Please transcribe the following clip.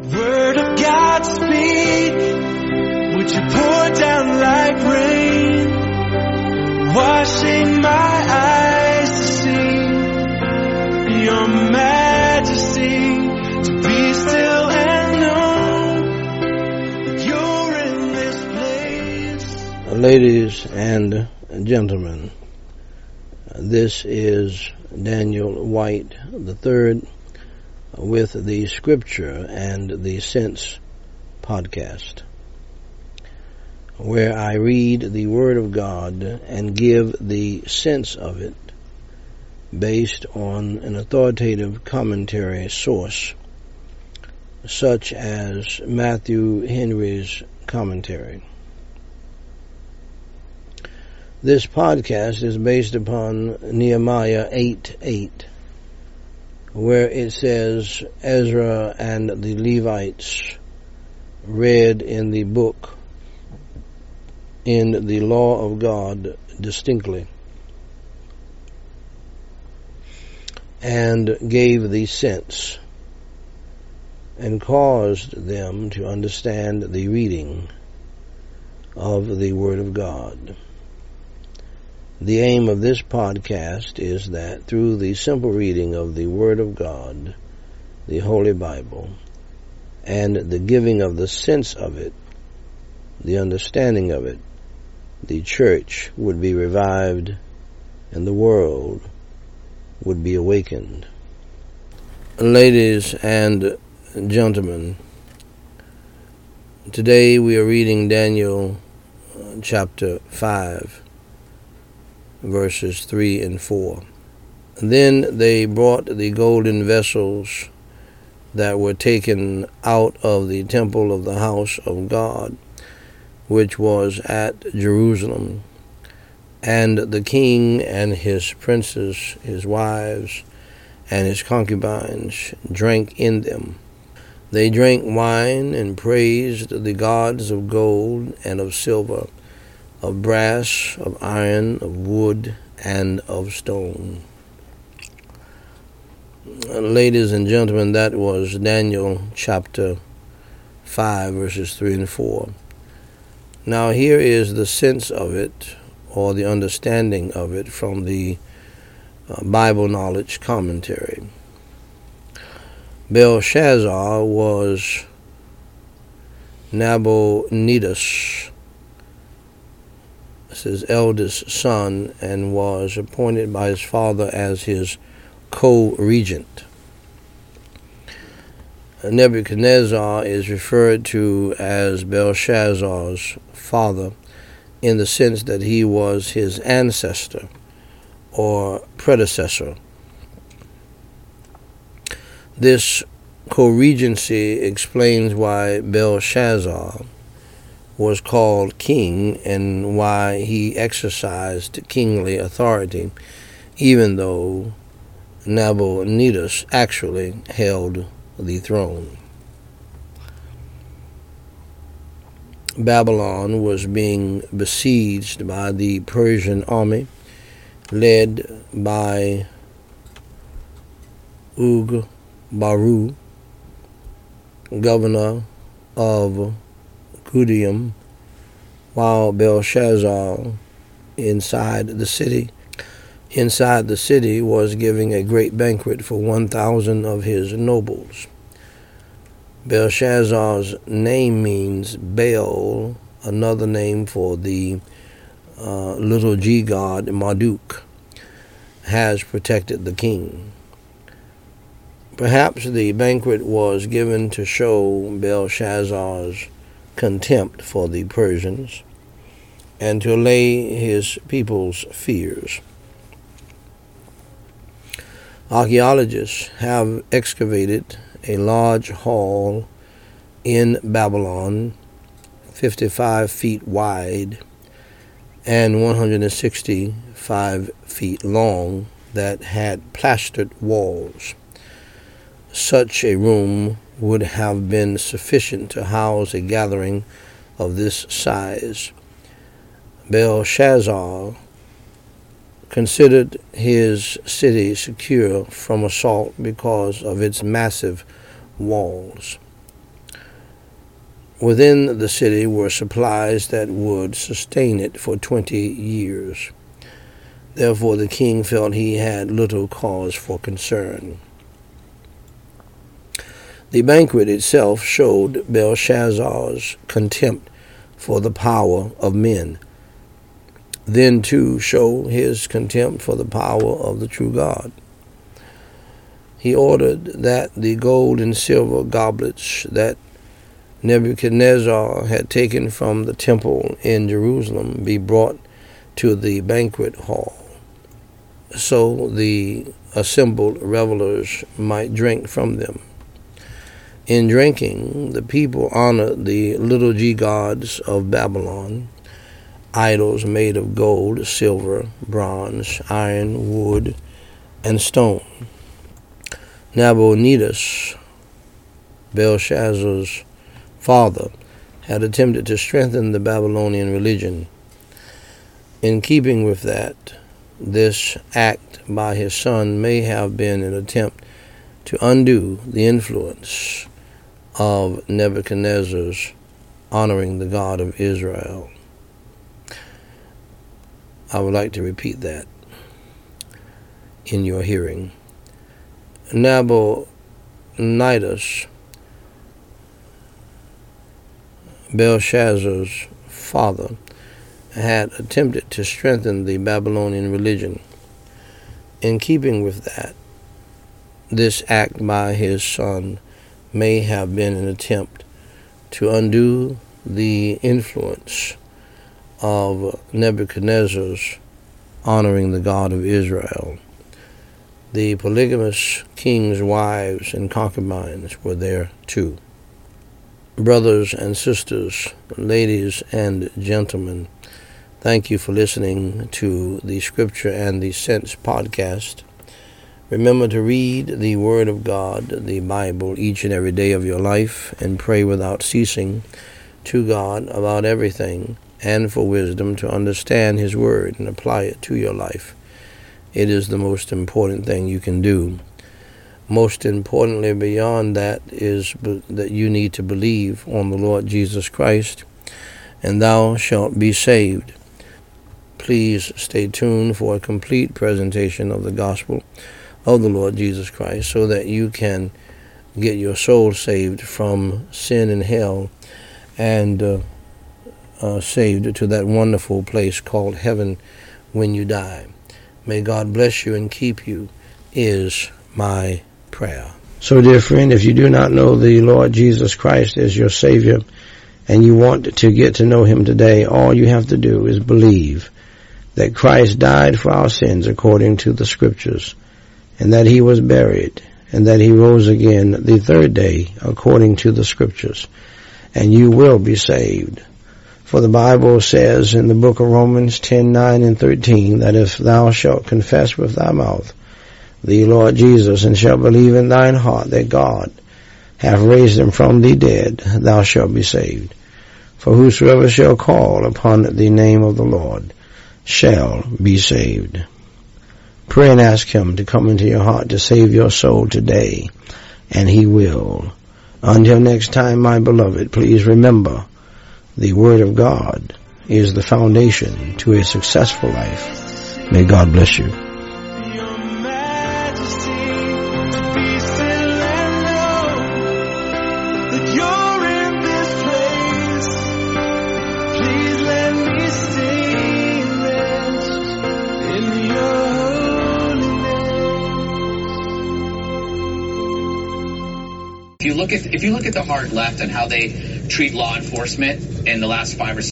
Word of God speak, would you pour down like rain, washing my eyes to see your majesty, to be still and know you're in this place. Ladies and gentlemen, this is Daniel White III with the Scripture and the Sense podcast, where I read the Word of God and give the sense of it based on an authoritative commentary source, such as Matthew Henry's commentary. This podcast is based upon Nehemiah 8:8, where it says, Ezra and the Levites read in the book, in the law of God distinctly, and gave the sense, and caused them to understand the reading of the Word of God. The aim of this podcast is that through the simple reading of the Word of God, the Holy Bible, and the giving of the sense of it, the understanding of it, the church would be revived and the world would be awakened. Ladies and gentlemen, today we are reading Daniel chapter 5. Verses 3 and 4. Then they brought the golden vessels that were taken out of the temple of the house of God, which was at Jerusalem, and the king and his princes, his wives, and his concubines drank in them. They drank wine and praised the gods of gold and of silver, of brass, of iron, of wood, and of stone. Ladies and gentlemen, that was Daniel chapter 5, verses 3 and 4. Now here is the sense of it, or the understanding of it, from the Bible Knowledge Commentary. Belshazzar was Nabonidus, his eldest son, and was appointed by his father as his co-regent. Nebuchadnezzar is referred to as Belshazzar's father in the sense that he was his ancestor or predecessor. This co-regency explains why Belshazzar was called king and why he exercised kingly authority, even though Nabonidus actually held the throne. Babylon was being besieged by the Persian army led by Ugbaru, governor of Gudium, while Belshazzar inside the city was giving a great banquet for 1,000 of his nobles. Belshazzar's name means Baal, another name for the little g god Marduk, has protected the king. Perhaps the banquet was given to show Belshazzar's contempt for the Persians and to allay his people's fears. Archaeologists have excavated a large hall in Babylon, 55 feet wide and 165 feet long, that had plastered walls. Such a room would have been sufficient to house a gathering of this size. Belshazzar considered his city secure from assault because of its massive walls. Within the city were supplies that would sustain it for 20 years. Therefore the king felt he had little cause for concern. The banquet itself showed Belshazzar's contempt for the power of men. Then, too, show his contempt for the power of the true God. He ordered that the gold and silver goblets that Nebuchadnezzar had taken from the temple in Jerusalem be brought to the banquet hall, so the assembled revelers might drink from them. In drinking, the people honored the little g gods of Babylon, idols made of gold, silver, bronze, iron, wood, and stone. Nabonidus, Belshazzar's father, had attempted to strengthen the Babylonian religion. In keeping with that, this act by his son may have been an attempt to undo the influence of Nebuchadnezzar's honoring the God of Israel. I would like to repeat that in your hearing. Nabonidus, Belshazzar's father, had attempted to strengthen the Babylonian religion. In keeping with that, this act by his son may have been an attempt to undo the influence of Nebuchadnezzar's honoring the God of Israel. The polygamous king's wives and concubines were there too. Brothers and sisters, ladies and gentlemen, thank you for listening to the Scripture and the Sense podcast. Remember to read the Word of God, the Bible, each and every day of your life, and pray without ceasing to God about everything, and for wisdom to understand His Word and apply it to your life. It is the most important thing you can do. Most importantly, beyond that, is that you need to believe on the Lord Jesus Christ, and thou shalt be saved. Please stay tuned for a complete presentation of the gospel of the Lord Jesus Christ, so that you can get your soul saved from sin and hell, and saved to that wonderful place called heaven when you die. May God bless you and keep you, is my prayer. So, dear friend, if you do not know the Lord Jesus Christ as your Savior, and you want to get to know Him today, all you have to do is believe that Christ died for our sins according to the Scriptures, and that He was buried, and that He rose again the third day according to the Scriptures, and you will be saved. For the Bible says in the book of Romans 10:9 and 13, that if thou shalt confess with thy mouth the Lord Jesus, and shalt believe in thine heart that God hath raised Him from the dead, thou shalt be saved. For whosoever shall call upon the name of the Lord shall be saved. Pray and ask Him to come into your heart to save your soul today, and He will. Until next time, my beloved, please remember, the Word of God is the foundation to a successful life. May God bless you. If you look at the hard left and how they treat law enforcement in the last 5 or 6